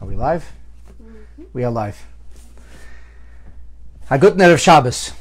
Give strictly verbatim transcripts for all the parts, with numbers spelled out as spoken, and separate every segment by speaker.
Speaker 1: Are we live? Mm-hmm. We are live. A good night of Shabbos.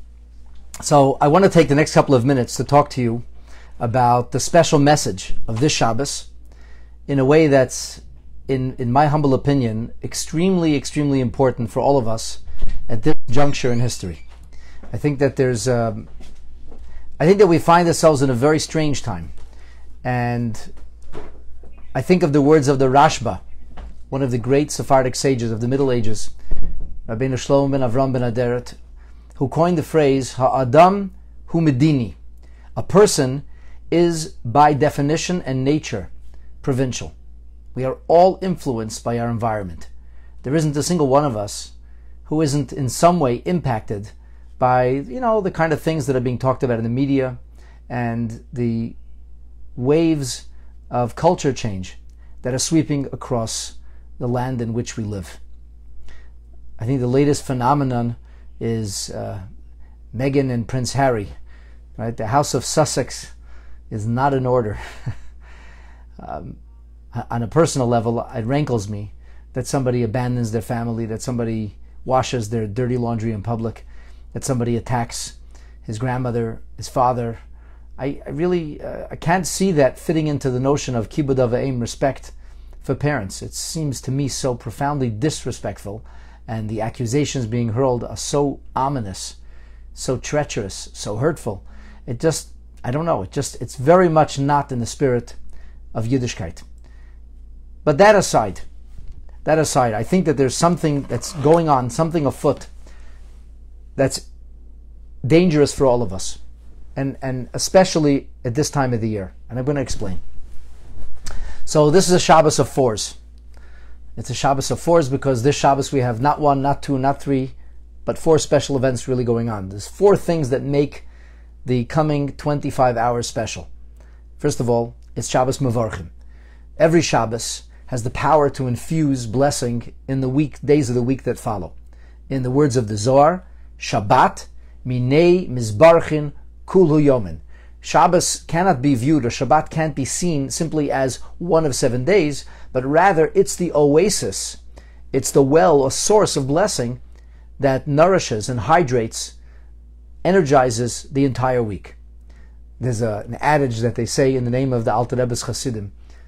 Speaker 1: So I want to take the next couple of minutes to talk to you about the special message of this Shabbos in a way that's, in, in my humble opinion, extremely, extremely important for all of us at this juncture in history. I think that there's, um, I think that we find ourselves in a very strange time. And I think of the words of the Rashba, one of the great Sephardic sages of the Middle Ages, Rabbeinu Shlomo ben Avram ben Aderet, who coined the phrase, Ha'adam hu medini. A person is, by definition and nature, provincial. We are all influenced by our environment. There isn't a single one of us who isn't in some way impacted by, you know, the kind of things that are being talked about in the media and the waves of culture change that are sweeping across the land in which we live. I think the latest phenomenon is uh, Meghan and Prince Harry. Right, the House of Sussex is not in order. um, on a personal level, it rankles me that somebody abandons their family, that somebody washes their dirty laundry in public, that somebody attacks his grandmother, his father. I, I really uh, I can't see that fitting into the notion of kibud av va'em, respect for parents. It seems to me so profoundly disrespectful, and the accusations being hurled are so ominous, so treacherous, so hurtful. It just, I don't know, it just, it's very much not in the spirit of Yiddishkeit. But that aside, that aside, I think that there's something that's going on, something afoot, that's dangerous for all of us, and, and especially at this time of the year. And I'm going to explain. So this is a Shabbos of fours. It's a Shabbos of fours because this Shabbos we have not one, not two, not three, but four special events really going on. There's four things that make the coming twenty-five hours special. First of all, it's Shabbos Mevorchim. Every Shabbos has the power to infuse blessing in the week, days of the week that follow. In the words of the Zohar, Shabbat, Minei Mizbarchin Kulhu Yomin. Shabbos cannot be viewed, or Shabbat can't be seen simply as one of seven days, but rather it's the oasis, it's the well or source of blessing that nourishes and hydrates, energizes the entire week. There's a, an adage that they say in the name of the Alter Rebbe's Chassidim.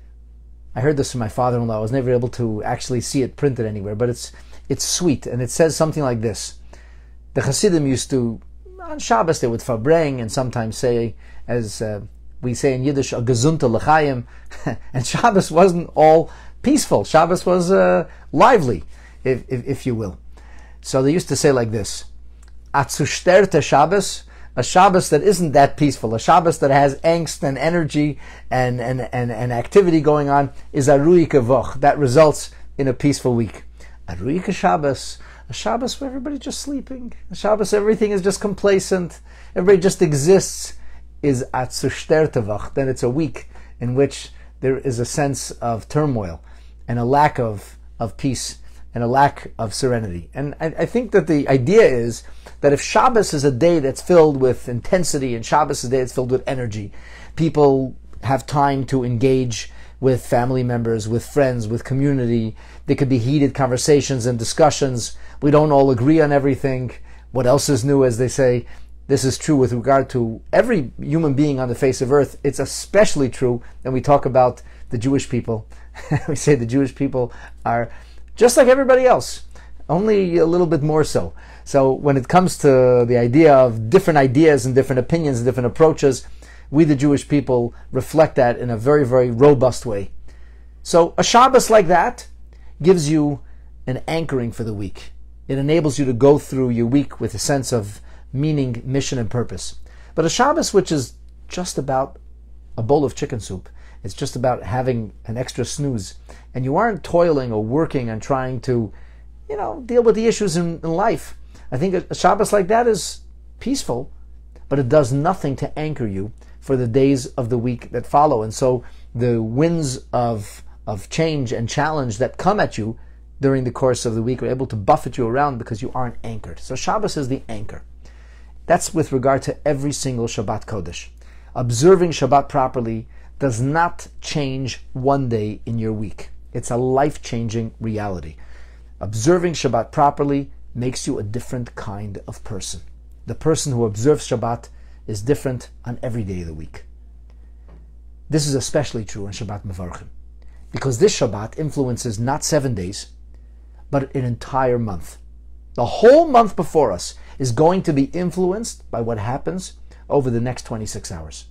Speaker 1: I heard this from my father-in-law. I was never able to actually see it printed anywhere, but it's it's sweet, and it says something like this. The Chassidim used to, on Shabbos they would farbreng and sometimes say, as uh, we say in Yiddish, a gesunte l'chaim, and Shabbos wasn't all peaceful. Shabbos was uh, lively, if, if if you will. So they used to say like this: Atzusterte Shabbos, a Shabbos that isn't that peaceful, a Shabbos that has angst and energy and and and, and activity going on, is a ruike voch, that results in a peaceful week. A ruike Shabbos, a Shabbos where everybody's just sleeping, a Shabbos everything is just complacent, everybody just exists, is atzusterte voch. Then it's a week in which there is a sense of turmoil and a lack of, of peace and a lack of serenity. And I, I think that the idea is that if Shabbos is a day that's filled with intensity and Shabbos is a day that's filled with energy, people have time to engage with family members, with friends, with community. There could be heated conversations and discussions. We don't all agree on everything. What else is new, as they say? This is true with regard to every human being on the face of earth. It's especially true when we talk about the Jewish people. We say the Jewish people are just like everybody else, only a little bit more so. So when it comes to the idea of different ideas and different opinions and different approaches, we the Jewish people reflect that in a very, very robust way. So a Shabbos like that gives you an anchoring for the week. It enables you to go through your week with a sense of meaning, mission, and purpose. But a Shabbos which is just about a bowl of chicken soup, it's just about having an extra snooze, and you aren't toiling or working and trying to, you know, deal with the issues in, in life. I think a, a Shabbos like that is peaceful, but it does nothing to anchor you for the days of the week that follow. And so the winds of of change and challenge that come at you during the course of the week are able to buffet you around because you aren't anchored. So Shabbos is the anchor. That's with regard to every single Shabbat Kodesh. Observing Shabbat properly does not change one day in your week. It's a life-changing reality. Observing Shabbat properly makes you a different kind of person. The person who observes Shabbat is different on every day of the week. This is especially true on Shabbat Mevarchim, because this Shabbat influences not seven days, but an entire month. The whole month before us is going to be influenced by what happens over the next twenty-six hours.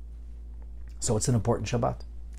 Speaker 1: So it's an important Shabbat.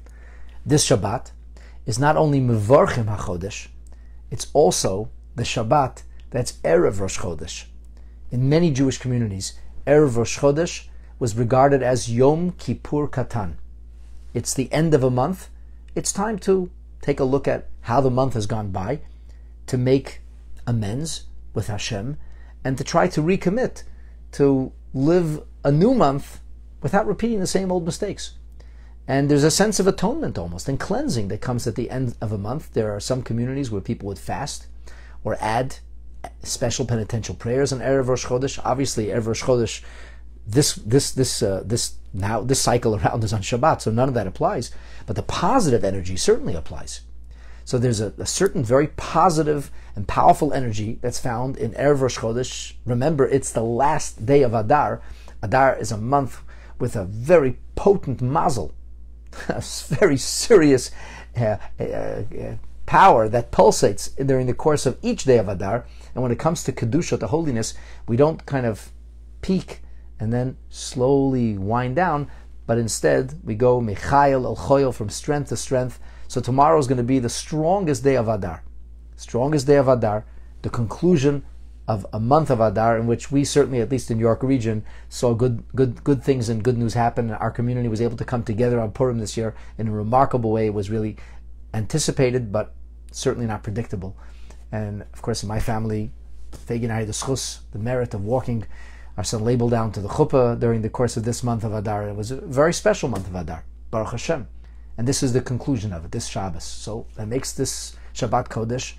Speaker 1: This Shabbat is not only Mevarchim HaChodesh, it's also the Shabbat that's Erev Rosh Chodesh. In many Jewish communities, Erev Rosh Chodesh was regarded as Yom Kippur Katan. It's the end of a month. It's time to take a look at how the month has gone by, to make amends with Hashem, and to try to recommit to live a new month without repeating the same old mistakes. And there's a sense of atonement almost, and cleansing that comes at the end of a month. There are some communities where people would fast or add special penitential prayers on Erev Rosh Chodesh. Obviously, Erev Rosh Chodesh, this this this uh, this now this cycle around is on Shabbat, so none of that applies. But the positive energy certainly applies. So there's a, a certain very positive and powerful energy that's found in Erev Rosh Chodesh. Remember, it's the last day of Adar. Adar is a month with a very potent mazel, a very serious uh, uh, uh, power that pulsates during the course of each day of Adar. And when it comes to Kedusha, to holiness, we don't kind of peak and then slowly wind down, but instead we go Mechayel El Choyel, from strength to strength. So tomorrow is going to be the strongest day of Adar. Strongest day of Adar, the conclusion of a month of Adar, in which we certainly, at least in York region, saw good good good things and good news happen. Our community was able to come together on Purim this year in a remarkable way. It was really anticipated, but certainly not predictable. And of course, in my family, Fagin I had the schus, the merit of walking our son labeled down to the chuppah during the course of this month of Adar. It was a very special month of Adar, Baruch Hashem. And this is the conclusion of it, this Shabbos. So that makes this Shabbat Kodesh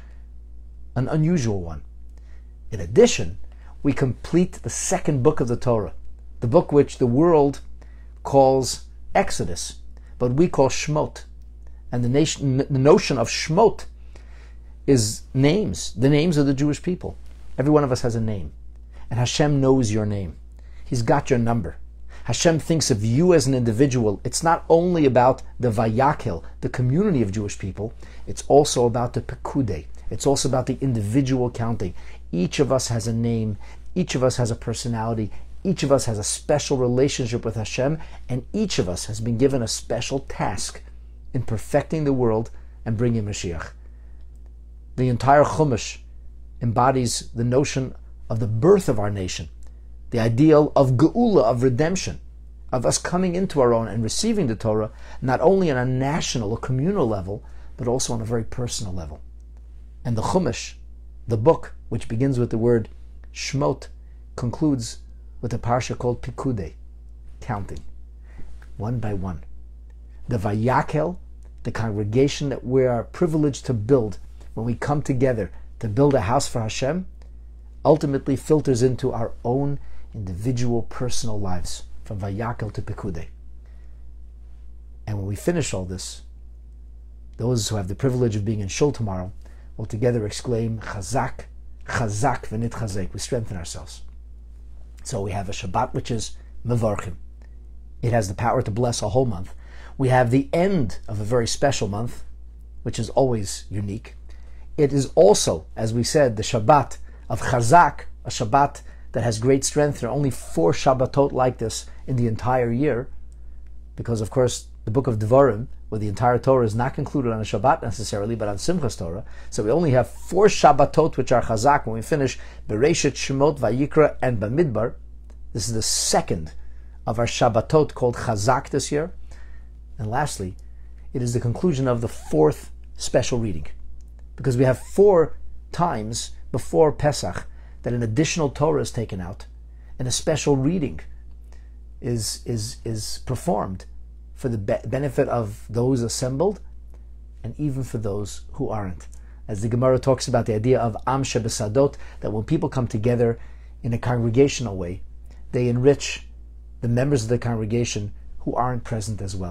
Speaker 1: an unusual one. In addition, we complete the second book of the Torah, the book which the world calls Exodus, but we call Shmot. And the, nation, the notion of Shmot is names, the names of the Jewish people. Every one of us has a name. And Hashem knows your name. He's got your number. Hashem thinks of you as an individual. It's not only about the Vayakel, the community of Jewish people, it's also about the Pekudei. It's also about the individual counting. Each of us has a name. Each of us has a personality. Each of us has a special relationship with Hashem, and each of us has been given a special task in perfecting the world and bringing Mashiach. The entire Chumash embodies the notion of the birth of our nation, the ideal of Geula, of redemption, of us coming into our own and receiving the Torah, not only on a national or communal level, but also on a very personal level. And the Chumash, the book, which begins with the word Shmot, concludes with a parsha called Pikudei, counting, one by one. The Vayakel, the congregation that we are privileged to build when we come together to build a house for Hashem, ultimately filters into our own individual personal lives, from Vayakel to Pikudei. And when we finish all this, those who have the privilege of being in Shul tomorrow will together exclaim, Chazak, Chazak v'nit chazek. We strengthen ourselves. So we have a Shabbat which is Mevarchim. It has the power to bless a whole month. We have the end of a very special month, which is always unique. It is also, as we said, the Shabbat of Chazak, a Shabbat that has great strength. There are only four Shabbatot like this in the entire year, because of course the book of Devarim, where the entire Torah is not concluded on a Shabbat necessarily, but on Simchas Torah. So we only have four Shabbatot which are Chazak. When we finish Bereshit, Shemot, Vayikra, and Bamidbar, this is the second of our Shabbatot called Chazak this year. And lastly, it is the conclusion of the fourth special reading, because we have four times before Pesach that an additional Torah is taken out and a special reading is is is performed for the be- benefit of those assembled and even for those who aren't. As the Gemara talks about the idea of Am Shebesadot, that when people come together in a congregational way, they enrich the members of the congregation who aren't present as well.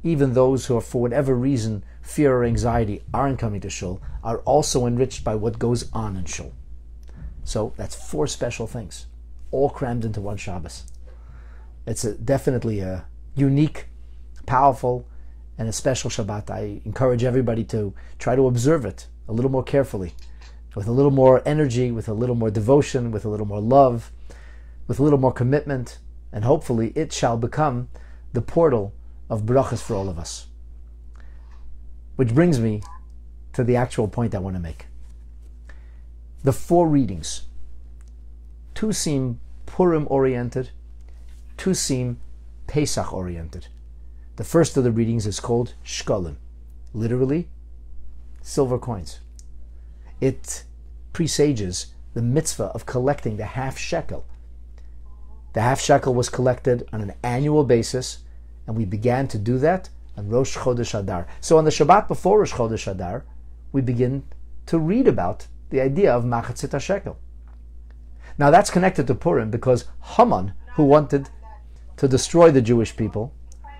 Speaker 1: even those who are, for whatever reason, fear or anxiety, aren't coming to shul, are also enriched by what goes on in shul. So that's four special things, all crammed into one Shabbos. It's a, definitely a unique, powerful, and a special Shabbat. I encourage everybody to try to observe it a little more carefully, with a little more energy, with a little more devotion, with a little more love, with a little more commitment, and hopefully it shall become the portal of brachas for all of us. Which brings me to the actual point I want to make. The four readings, two seem Purim-oriented, two seem Pesach-oriented. The first of the readings is called Shkolim, literally silver coins. It presages the mitzvah of collecting the half shekel. The half shekel was collected on an annual basis, and we began to do that on Rosh Chodesh Adar. So on the Shabbat before Rosh Chodesh Adar, we begin to read about the idea of Machatzit HaShekel. Now that's connected to Purim because Haman, who wanted to destroy the Jewish people,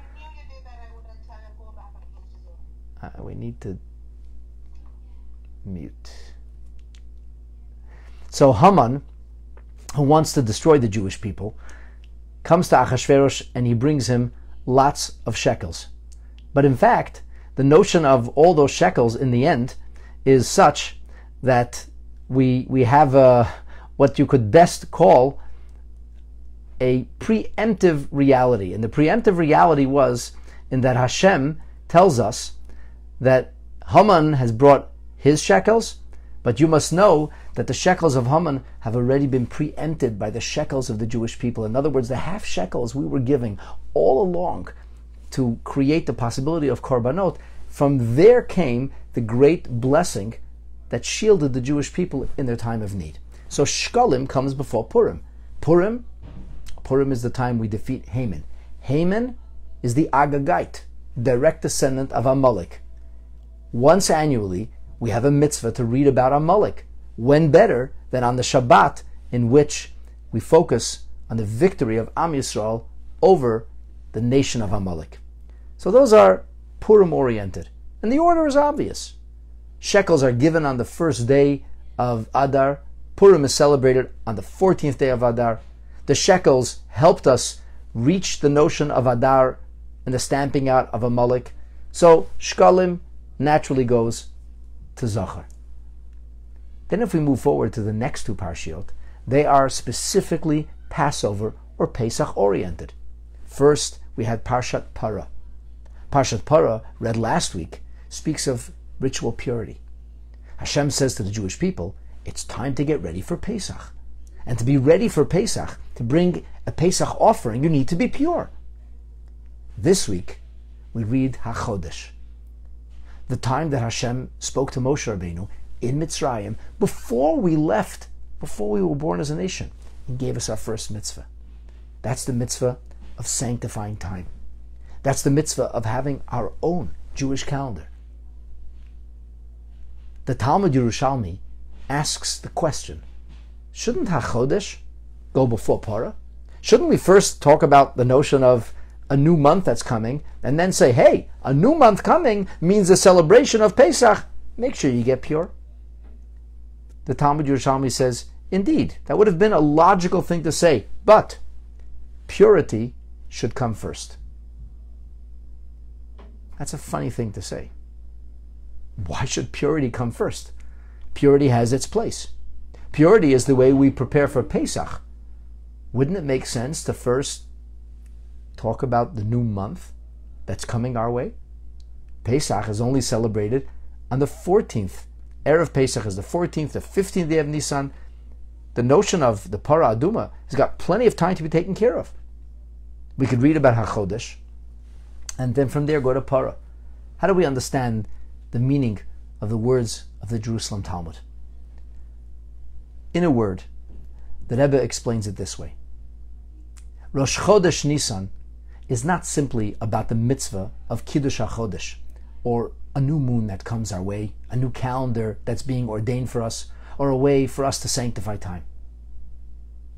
Speaker 1: uh, we need to mute. So Haman, who wants to destroy the Jewish people, comes to Achashverosh and he brings him lots of shekels. But in fact, the notion of all those shekels in the end is such that we we have a, what you could best call a preemptive reality. And the preemptive reality was in that Hashem tells us that Haman has brought his shekels, but you must know that the shekels of Haman have already been preempted by the shekels of the Jewish people. In other words, the half shekels we were giving all along to create the possibility of korbanot, from there came the great blessing that shielded the Jewish people in their time of need. So Shkolim comes before Purim. Purim, Purim is the time we defeat Haman. Haman is the Agagite, direct descendant of Amalek. Once annually, we have a mitzvah to read about Amalek. When better than on the Shabbat, in which we focus on the victory of Am Yisrael over the nation of Amalek. So those are Purim-oriented. And the order is obvious. Shekels are given on the first day of Adar. Purim is celebrated on the fourteenth day of Adar. The shekels helped us reach the notion of Adar and the stamping out of Amalek. So Shkolim naturally goes to Zachar. Then if we move forward to the next two parshiot, they are specifically Passover or Pesach oriented. First, we had Parshat Para. Parshat Para, read last week, speaks of ritual purity. Hashem says to the Jewish people, it's time to get ready for Pesach. And to be ready for Pesach, to bring a Pesach offering, you need to be pure. This week, we read HaChodesh, the time that Hashem spoke to Moshe Rabbeinu in Mitzrayim, before we left, before we were born as a nation, and gave us our first mitzvah. That's the mitzvah of sanctifying time. That's the mitzvah of having our own Jewish calendar. The Talmud Yerushalmi asks the question, shouldn't HaChodesh go before Parah? Shouldn't we first talk about the notion of a new month that's coming, and then say, hey, a new month coming means a celebration of Pesach. Make sure you get pure. The Talmud Yerushalmi says, indeed, that would have been a logical thing to say, but purity should come first. That's a funny thing to say. Why should purity come first? Purity has its place. Purity is the way we prepare for Pesach. Wouldn't it make sense to first talk about the new month that's coming our way? Pesach is only celebrated on the fourteenth. Erev Pesach is the fourteenth, the fifteenth day of Nisan. The notion of the Para Aduma has got plenty of time to be taken care of. We could read about HaChodesh, and then from there go to Para. How do we understand the meaning of the words of the Jerusalem Talmud? In a word, the Rebbe explains it this way. Rosh Chodesh Nisan is not simply about the mitzvah of Kiddush HaChodesh, or a new moon that comes our way, a new calendar that's being ordained for us, or a way for us to sanctify time.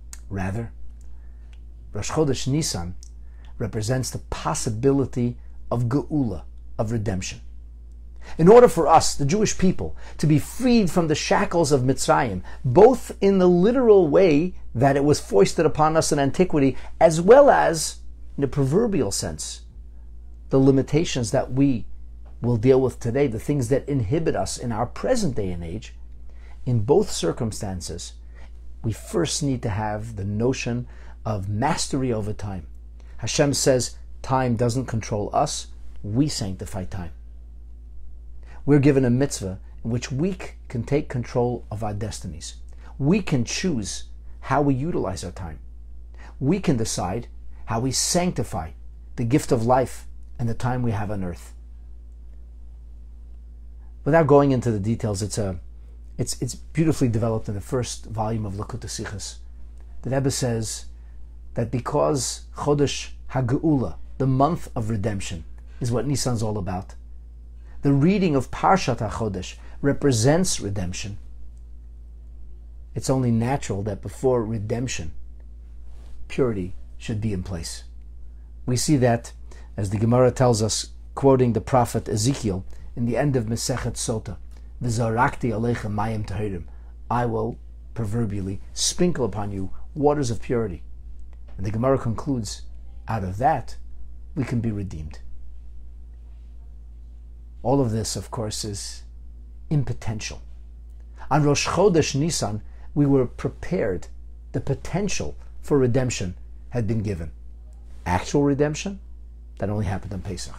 Speaker 1: Rather, Rosh Chodesh Nisan represents the possibility of geula, of redemption. In order for us, the Jewish people, to be freed from the shackles of Mitzrayim, both in the literal way that it was foisted upon us in antiquity, as well as in a proverbial sense, the limitations that we will deal with today, the things that inhibit us in our present day and age, in both circumstances, we first need to have the notion of mastery over time. Hashem says time doesn't control us, we sanctify time. We're given a mitzvah in which we can take control of our destinies. We can choose how we utilize our time. We can decide how we sanctify the gift of life and the time we have on earth. Without going into the details, it's a, it's it's beautifully developed in the first volume of Likutei Sichos. The Rebbe says that because Chodesh HaGeula, the month of redemption, is what Nisan's all about, the reading of Parshat HaChodesh represents redemption. It's only natural that before redemption, purity should be in place. We see that, as the Gemara tells us, quoting the prophet Ezekiel, in the end of Masechet Sota, V'zarakti aleichem mayim tahirim, I will, proverbially, sprinkle upon you waters of purity. And the Gemara concludes, out of that, we can be redeemed. All of this, of course, is impotential. On Rosh Chodesh Nisan, we were prepared. The potential for redemption had been given. Actual redemption, that only happened on Pesach.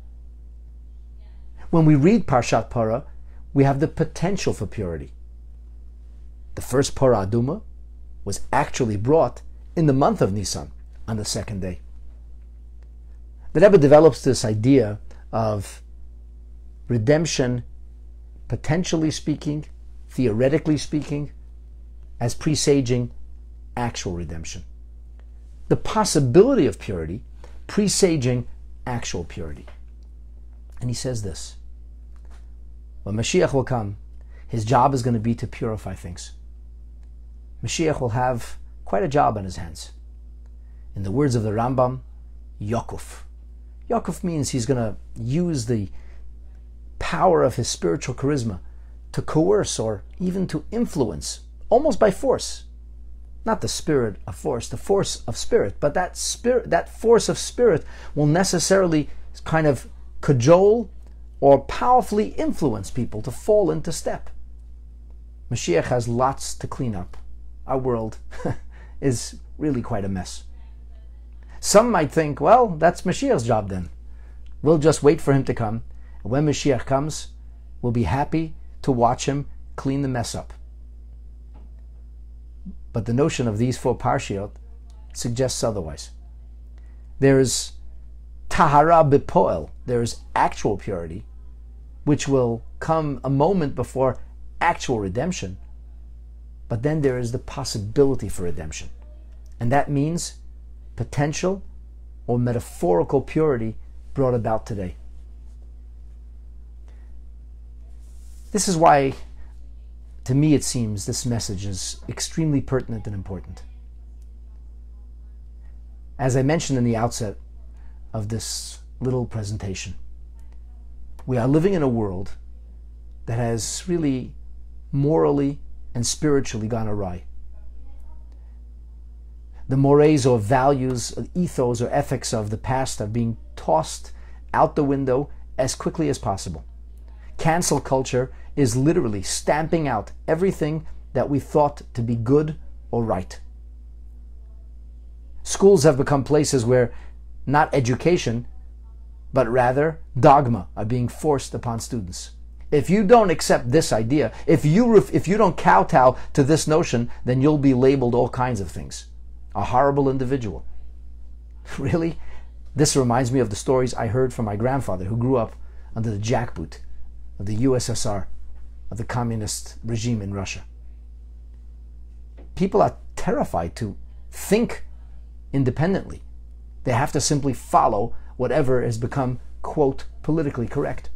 Speaker 1: When we read Parshat Parah, we have the potential for purity. The first Parah Aduma was actually brought in the month of Nisan, on the second day. The Rebbe develops this idea of redemption, potentially speaking, theoretically speaking, as presaging actual redemption. The possibility of purity presaging actual purity. And he says this: when Mashiach will come, his job is going to be to purify things. Mashiach will have quite a job on his hands. In the words of the Rambam, Yokuf. Yokuf means he's going to use the power of his spiritual charisma to coerce or even to influence, almost by force. Not the spirit of force, the force of spirit, but that spirit, that force of spirit will necessarily kind of cajole or powerfully influence people to fall into step. Mashiach has lots to clean up. Our world is really quite a mess. Some might think, well, that's Mashiach's job then. We'll just wait for him to come. And when Mashiach comes, we'll be happy to watch him clean the mess up. But the notion of these four parshiot suggests otherwise. There is tahara bepoel, there is actual purity, which will come a moment before actual redemption. But then there is the possibility for redemption. And that means potential or metaphorical purity brought about today. This is why, to me, it seems this message is extremely pertinent and important. As I mentioned in the outset of this little presentation, we are living in a world that has really morally and spiritually gone awry. The mores or values, ethos or ethics of the past are being tossed out the window as quickly as possible. Cancel culture is literally stamping out everything that we thought to be good or right. Schools have become places where not education, but rather dogma are being forced upon students. If you don't accept this idea, if you ref- if you don't kowtow to this notion, then you'll be labeled all kinds of things. A horrible individual. Really? This reminds me of the stories I heard from my grandfather, who grew up under the jackboot of the U S S R, of the communist regime in Russia. People are terrified to think independently. They have to simply follow whatever has become, quote, politically correct.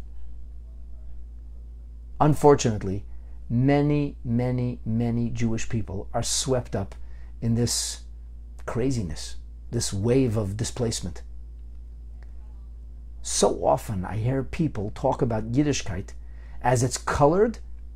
Speaker 1: Unfortunately, many, many, many Jewish people are swept up in this craziness, this wave of displacement. So often I hear people talk about Yiddishkeit as it's colored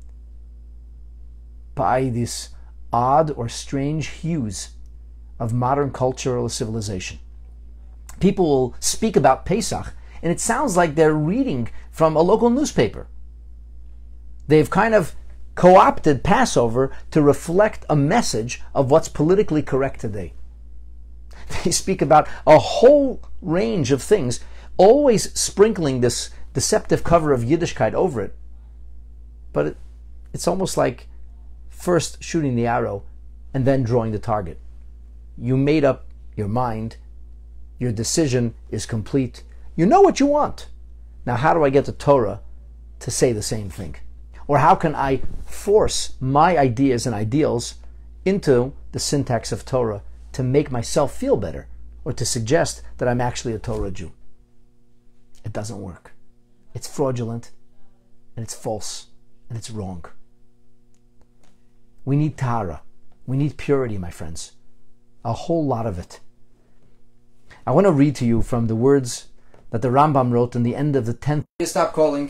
Speaker 1: by these odd or strange hues of modern cultural civilization. People will speak about Pesach, and it sounds like they're reading from a local newspaper. They've kind of co-opted Passover to reflect a message of what's politically correct today. They speak about a whole range of things, always sprinkling this deceptive cover of Yiddishkeit over it. But it, it's almost like first shooting the arrow and then drawing the target. You made up your mind. Your decision is complete. You know what you want. Now, how do I get the Torah to say the same thing? Or how can I force my ideas and ideals into the syntax of Torah to make myself feel better, or to suggest that I'm actually a Torah Jew? It doesn't work. It's fraudulent, and it's false, and it's wrong. We need Tahara. We need purity, my friends. A whole lot of it. I want to read to you from the words that the Rambam wrote in the end of the tenth. Stop calling.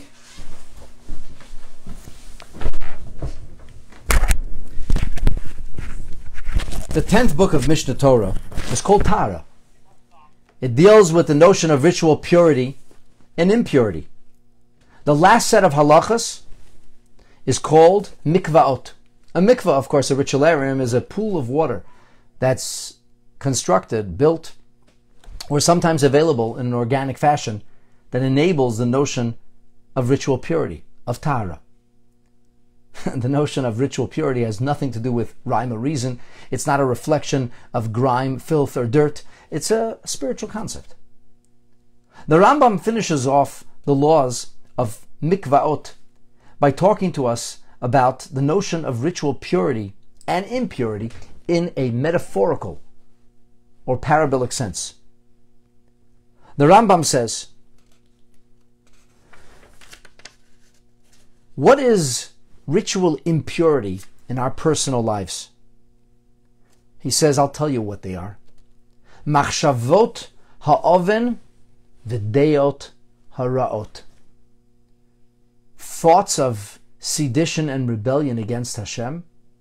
Speaker 1: The tenth book of Mishnah Torah is called Tahara. It deals with the notion of ritual purity and impurity. The last set of halachas is called mikvaot. A mikvah, of course, a ritualarium, is a pool of water that's constructed, built, or sometimes available in an organic fashion that enables the notion of ritual purity, of Tahara. The notion of ritual purity has nothing to do with rhyme or reason. It's not a reflection of grime, filth, or dirt. It's a spiritual concept. The Rambam finishes off the laws of mikvaot by talking to us about the notion of ritual purity and impurity in a metaphorical or parabolic sense. The Rambam says, what is ritual impurity in our personal lives? He says, I'll tell you what they are. Machshavot ha'oven v'deot ha'ra'ot. Thoughts of sedition and rebellion against Hashem,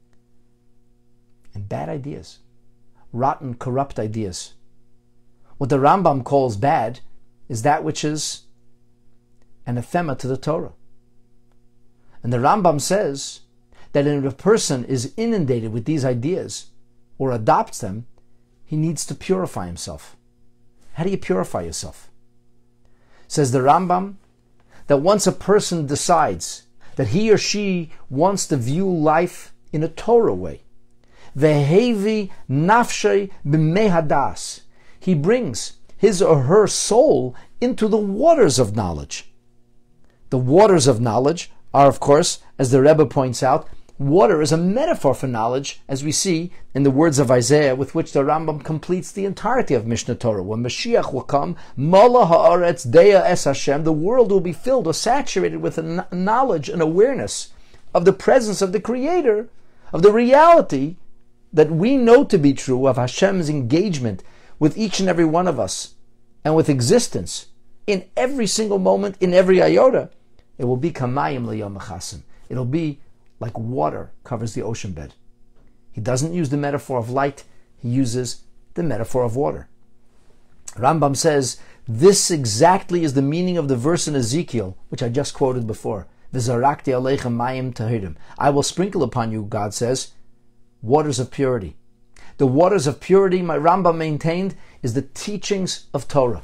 Speaker 1: and bad ideas, rotten, corrupt ideas. What the Rambam calls bad is that which is anathema to the Torah. And the Rambam says that if a person is inundated with these ideas or adopts them, he needs to purify himself. How do you purify yourself? Says the Rambam that once a person decides that he or she wants to view life in a Torah way, vehevi nafshei b'mehadas, he brings his or her soul into the waters of knowledge. The waters of knowledge are, of course, as the Rebbe points out, water is a metaphor for knowledge, as we see in the words of Isaiah, with which the Rambam completes the entirety of Mishnah Torah. When Mashiach will come, Mala ha'aretz deya es Hashem, the world will be filled or saturated with a knowledge and awareness of the presence of the Creator, of the reality that we know to be true of Hashem's engagement with each and every one of us, and with existence in every single moment, in every iota. It will be kamayim liyom chasim. It'll be like water covers the ocean bed. He doesn't use the metaphor of light, he uses the metaphor of water. Rambam says, this exactly is the meaning of the verse in Ezekiel, which I just quoted before. V'zarakti aleichem mayim tahirim. I will sprinkle upon you, God says, waters of purity. The waters of purity, my Rambam maintained, is the teachings of Torah.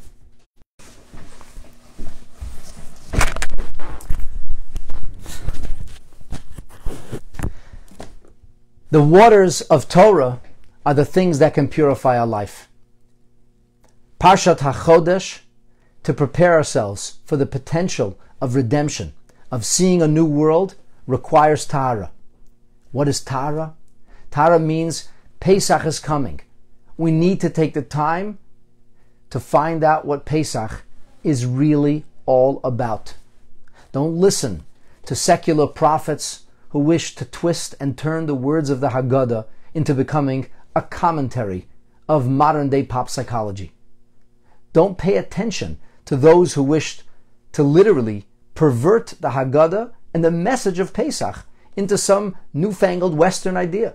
Speaker 1: The waters of Torah are the things that can purify our life. Parshat HaChodesh, to prepare ourselves for the potential of redemption, of seeing a new world, requires Tahara. What is Tahara? Tahara means Pesach is coming. We need to take the time to find out what Pesach is really all about. Don't listen to secular prophets who wish to twist and turn the words of the Haggadah into becoming a commentary of modern-day pop psychology. Don't pay attention to to those who wished to literally pervert the Haggadah and the message of Pesach into some newfangled Western idea.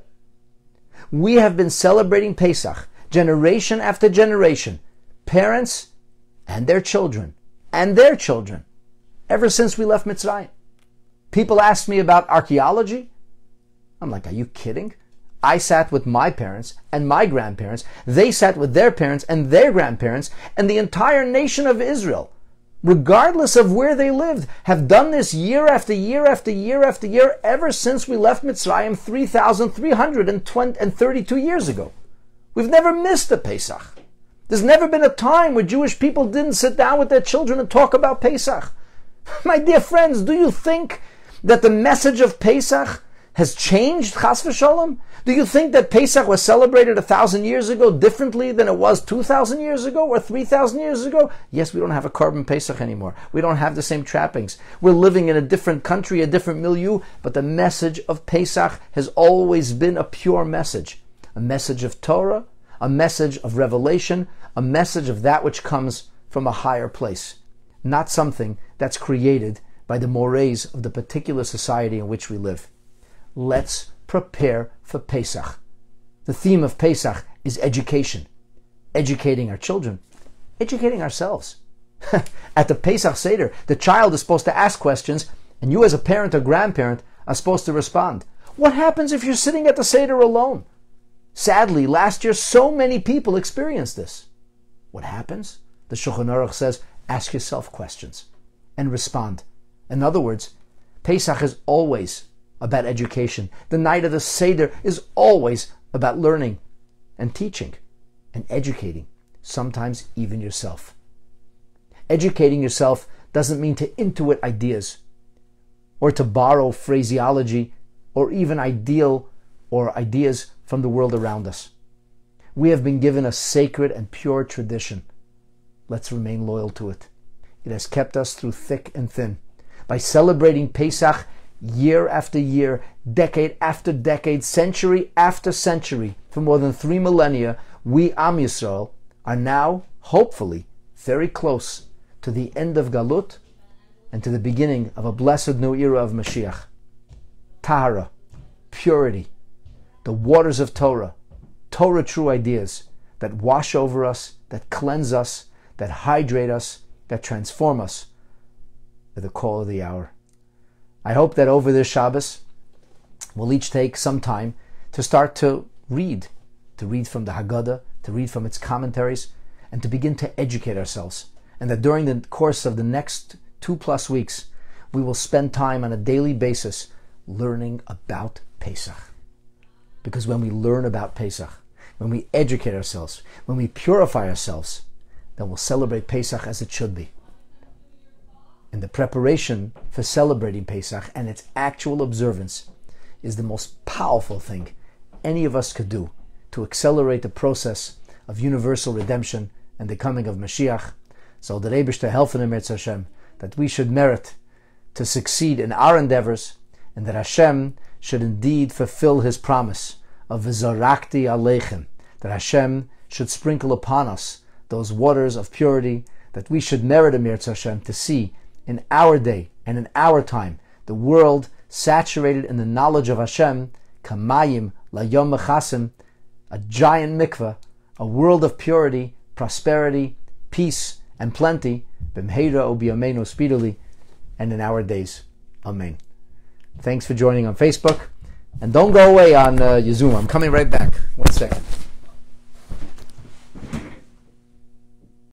Speaker 1: We have been celebrating Pesach generation after generation, parents and their children, and their children, ever since we left Mitzrayim. People ask me about archaeology. I'm like, are you kidding? I sat with my parents and my grandparents. They sat with their parents and their grandparents, and the entire nation of Israel, regardless of where they lived, have done this year after year after year after year ever since we left Mitzrayim three thousand three hundred thirty-two years ago. We've never missed a Pesach. There's never been a time where Jewish people didn't sit down with their children and talk about Pesach. My dear friends, do you think that the message of Pesach has changed, chas v'sholom? Do you think that Pesach was celebrated a thousand years ago differently than it was two thousand years ago or three thousand years ago? Yes, we don't have a Korban Pesach anymore. We don't have the same trappings. We're living in a different country, a different milieu, but the message of Pesach has always been a pure message. A message of Torah, a message of revelation, a message of that which comes from a higher place. Not something that's created by the mores of the particular society in which we live. Let's prepare for Pesach. The theme of Pesach is education. Educating our children. Educating ourselves. At the Pesach Seder, the child is supposed to ask questions, and you as a parent or grandparent are supposed to respond. What happens if you're sitting at the Seder alone? Sadly, last year so many people experienced this. What happens? The Shulchan Aruch says, ask yourself questions and respond. In other words, Pesach is always about education. The night of the Seder is always about learning and teaching and educating, sometimes even yourself. Educating yourself doesn't mean to intuit ideas or to borrow phraseology or even ideal or ideas from the world around us. We have been given a sacred and pure tradition. Let's remain loyal to it. It has kept us through thick and thin. By celebrating Pesach year after year, decade after decade, century after century, for more than three millennia, we, Am Yisrael, are now, hopefully, very close to the end of Galut and to the beginning of a blessed new era of Mashiach. Tahara, purity, the waters of Torah, Torah true ideas that wash over us, that cleanse us, that hydrate us, that transform us, are the call of the hour. I hope that over this Shabbos, we'll each take some time to start to read, to read from the Haggadah, to read from its commentaries, and to begin to educate ourselves. And that during the course of the next two plus weeks, we will spend time on a daily basis learning about Pesach. Because when we learn about Pesach, when we educate ourselves, when we purify ourselves, then we'll celebrate Pesach as it should be. And the preparation for celebrating Pesach and its actual observance is the most powerful thing any of us could do to accelerate the process of universal redemption and the coming of Mashiach. So the Eibishter helfen im Yirtzeh Hashem, that we should merit to succeed in our endeavors, and that Hashem should indeed fulfill His promise of V'zorakti Aleichem, that Hashem should sprinkle upon us those waters of purity, that we should merit im Yirtzeh Hashem to see in our day and in our time the world saturated in the knowledge of Hashem, Kamayim Layom Mechasim, a giant mikveh, a world of purity, prosperity, peace, and plenty, B'mheira o b'yameinu speedily, and in our days. Amen. Thanks for joining on Facebook. And don't go away on uh, your Zoom. I'm coming right back. One second.